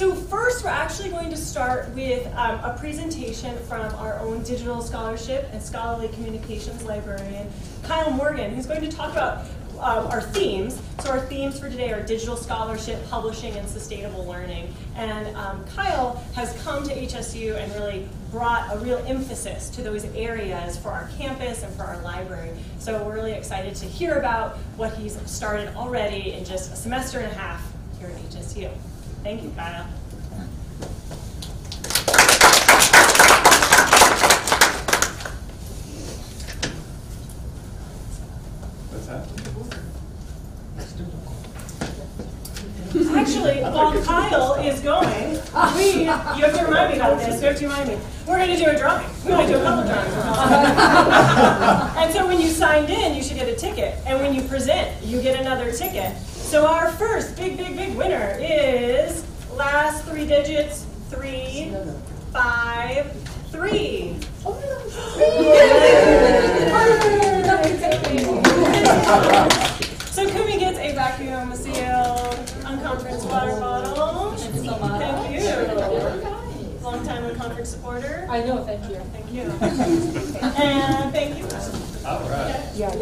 So first, we're actually going to start with a presentation from our own digital scholarship and scholarly communications librarian, Kyle Morgan, who's going to talk about our themes. So our themes for today are digital scholarship, publishing, and sustainable learning. And Kyle has come to HSU and really brought a real emphasis to those areas for our campus and for our library. So we're really excited to hear about what he's started already in just a semester and a half here at HSU. Thank you, Kyle. What's that? Actually, while Kyle is going, you have to remind me about this. You have to remind me. We're going to do a drawing. We're going to do a couple drawings. And so when you signed in, you should get a ticket. And when you present, you get another ticket. So our first big winner is last three digits, 3, 5, 3. So Kumi gets a vacuum sealed unconference water bottle. Thank you. Long time unconference supporter. I know, thank you. Thank you. And thank you. All right. Yeah.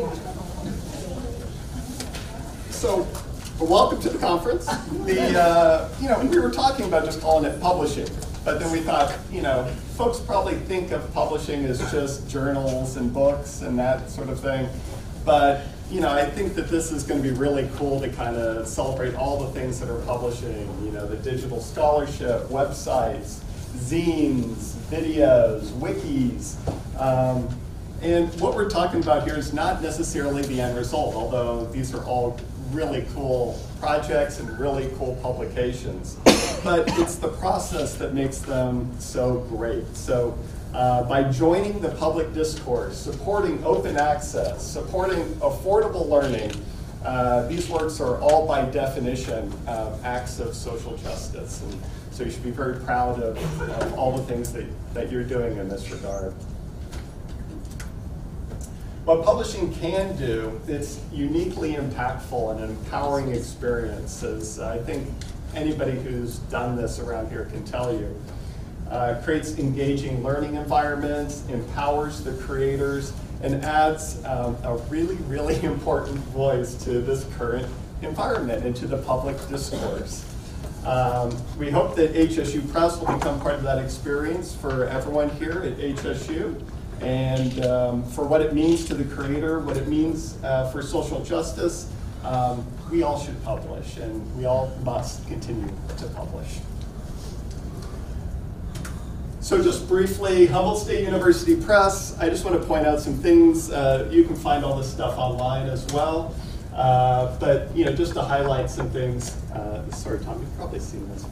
So, welcome to the conference. We were talking about just calling it publishing, but then we thought, folks probably think of publishing as just journals and books and that sort of thing. But, I think that this is going to be really cool to kind of celebrate all the things that are publishing, the digital scholarship, websites, zines, videos, wikis. And what we're talking about here is not necessarily the end result, although these are all really cool projects and really cool publications. But it's the process that makes them so great. So by joining the public discourse, supporting open access, supporting affordable learning, these works are all by definition acts of social justice. And so you should be very proud of all the things that you're doing in this regard. What publishing can do, it's uniquely impactful and an empowering experience, as I think anybody who's done this around here can tell you. Creates engaging learning environments, empowers the creators, and adds a really important voice to this current environment and to the public discourse. We hope that HSU Press will become part of that experience for everyone here at HSU. And for what it means to the creator, what it means for social justice, we all should publish, and we all must continue to publish. So just briefly, Humboldt State University Press, I just want to point out some things. You can find all this stuff online as well. But just to highlight some things, sorry Tom, you've probably seen this.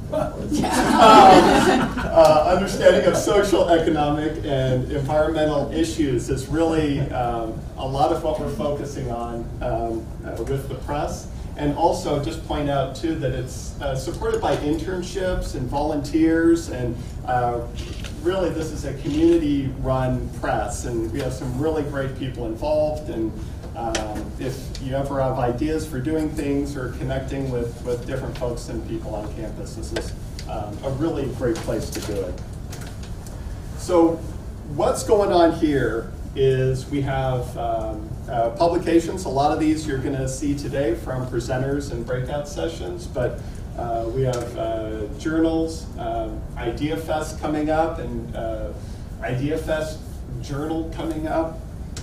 Understanding of social, economic, and environmental issues is really a lot of what we're focusing on with the press. And also just point out too that it's supported by internships and volunteers, and really this is a community-run press, and we have some really great people involved. And if you ever have ideas for doing things or connecting with different folks and people on campus, this is a really great place to do it. So what's going on here is we have publications. A lot of these you're going to see today from presenters and breakout sessions, but we have journals, Idea Fest coming up, and Idea Fest journal coming up.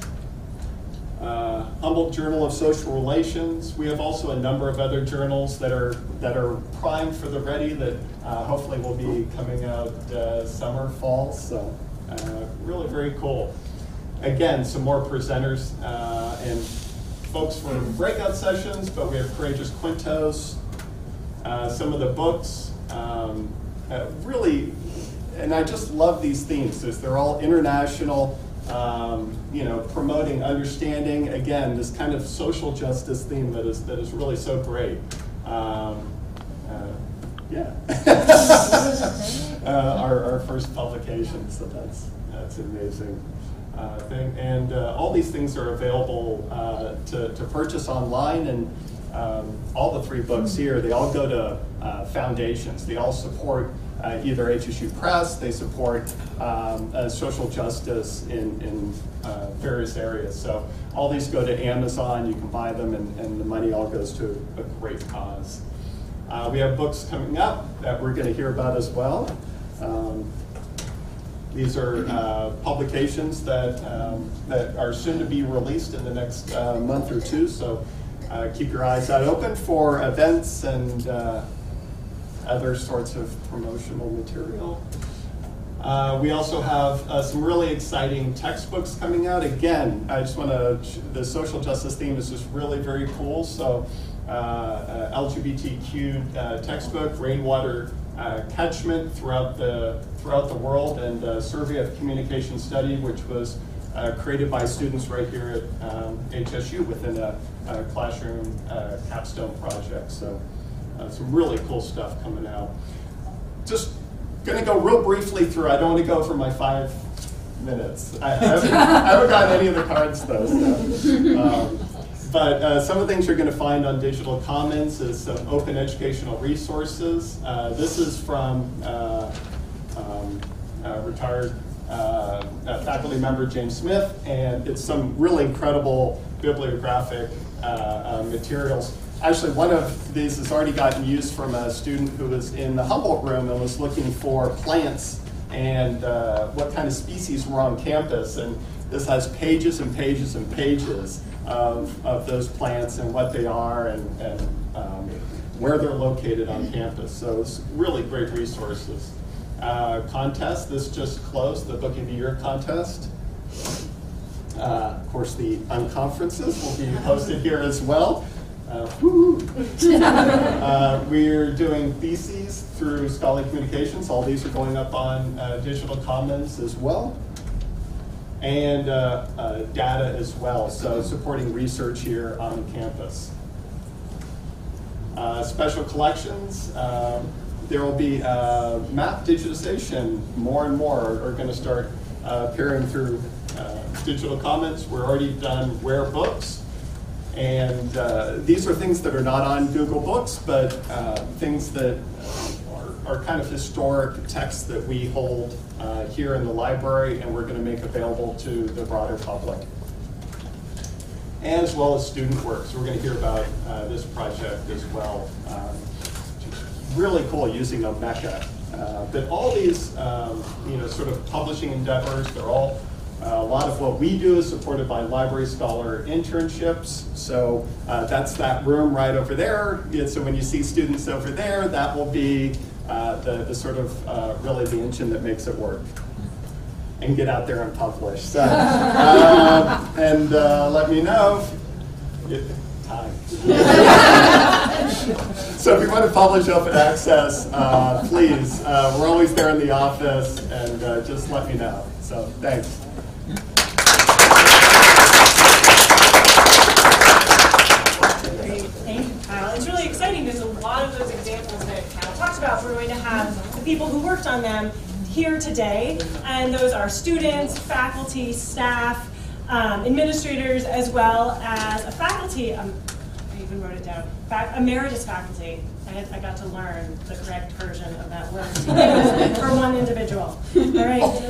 Humboldt Journal of Social Relations. We have also a number of other journals that are primed for the ready that hopefully will be coming out summer, fall. So really very cool. Again, some more presenters and folks for breakout sessions, but we have Courageous Quintos, some of the books, really, and I just love these themes. They're all international. Promoting understanding, again, this kind of social justice theme that is really so great. Our first publication, so that's an amazing thing. And all these things are available to purchase online, and all the 3 books here, they all go to foundations. They all support either HSU Press, they support social justice in various areas. So all these go to Amazon, you can buy them, and the money all goes to a great cause. We have books coming up that we're going to hear about as well. These are publications that are soon to be released in the next month or two, so keep your eyes out open for events and other sorts of promotional material. We also have some really exciting textbooks coming out. Again, I just want to, the social justice theme is just really very cool. So LGBTQ textbook, rainwater catchment throughout the world, and a survey of communication study, which was created by students right here at HSU within a classroom capstone project. So some really cool stuff coming out. Just going to go real briefly through. I don't want to go for my 5 minutes. I haven't got any of the cards though. So, but some of the things you're going to find on Digital Commons is some open educational resources. This is from retired faculty member James Smith, and it's some really incredible bibliographic materials. Actually, one of these has already gotten used from a student who was in the Humboldt room and was looking for plants and what kind of species were on campus. And this has pages and pages and pages of those plants and what they are and where they're located on campus. So it's really great resources. Contest, this just closed, the Book of the Year contest. Of course, the unconferences will be posted here as well. We're doing theses through Scholarly Communications. All these are going up on Digital Commons as well. And data as well, so supporting research here on campus. Special collections, there will be map digitization. More and more are going to start appearing through Digital Commons. We're already done rare books. And these are things that are not on Google Books, but things that are kind of historic texts that we hold here in the library, and we're going to make available to the broader public, as well as student work. So we're going to hear about this project as well. Really cool using Omeka. But all these sort of publishing endeavors, they're all a lot of what we do is supported by Library Scholar internships. So that's that room right over there. So when you see students over there, that will be the sort of really the engine that makes it work and get out there and publish. So, and let me know. Time. So if you want to publish open access, please, we're always there in the office, and just let me know. So thanks. Thank you, Kyle. It's really exciting because a lot of those examples that Kyle talked about, we're going to have the people who worked on them here today, and those are students, faculty, staff, administrators, as well as a faculty, I even wrote it down, emeritus faculty. I got to learn the correct version of that word for one individual. All right.